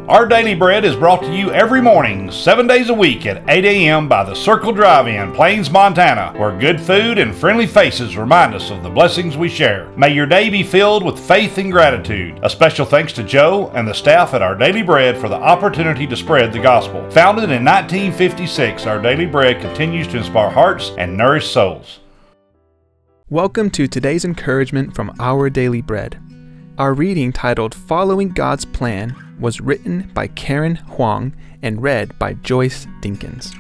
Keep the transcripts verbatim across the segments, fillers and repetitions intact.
Our Daily Bread is brought to you every morning, seven days a week at eight a.m. by the Circle Drive-In, Plains, Montana, where good food and friendly faces remind us of the blessings we share. May your day be filled with faith and gratitude. A special thanks to Joe and the staff at Our Daily Bread for the opportunity to spread the gospel. Founded in nineteen fifty-six, Our Daily Bread continues to inspire hearts and nourish souls. Welcome to today's encouragement from Our Daily Bread. Our reading, titled Following God's Plan, was written by Karen Huang and read by Joyce Dinkins.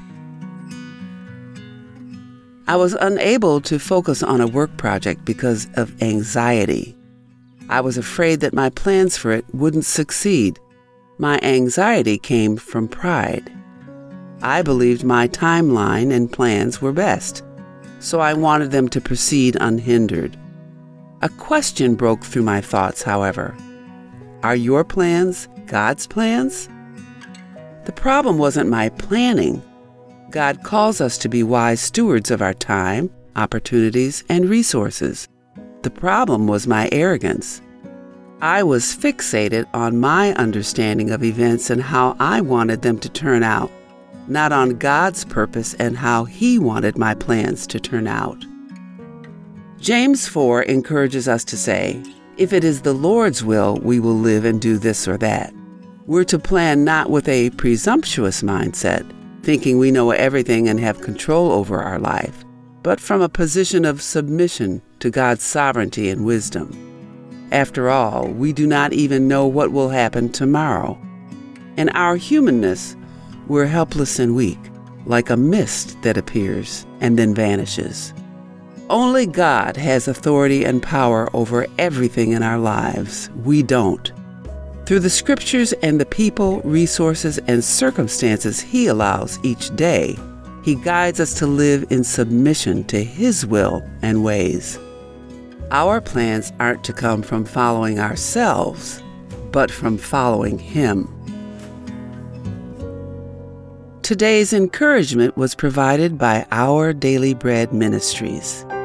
I was unable to focus on a work project because of anxiety. I was afraid that my plans for it wouldn't succeed. My anxiety came from pride. I believed my timeline and plans were best, so I wanted them to proceed unhindered. A question broke through my thoughts, however. Are your plans God's plans? The problem wasn't my planning. God calls us to be wise stewards of our time, opportunities, and resources. The problem was my arrogance. I was fixated on my understanding of events and how I wanted them to turn out, not on God's purpose and how He wanted my plans to turn out. James four encourages us to say, if it is the Lord's will, we will live and do this or that. We're to plan not with a presumptuous mindset, thinking we know everything and have control over our life, but from a position of submission to God's sovereignty and wisdom. After all, we do not even know what will happen tomorrow. In our humanness, we're helpless and weak, like a mist that appears and then vanishes. Only God has authority and power over everything in our lives. We don't. Through the scriptures and the people, resources, and circumstances He allows each day, He guides us to live in submission to His will and ways. Our plans aren't to come from following ourselves, but from following Him. Today's encouragement was provided by Our Daily Bread Ministries.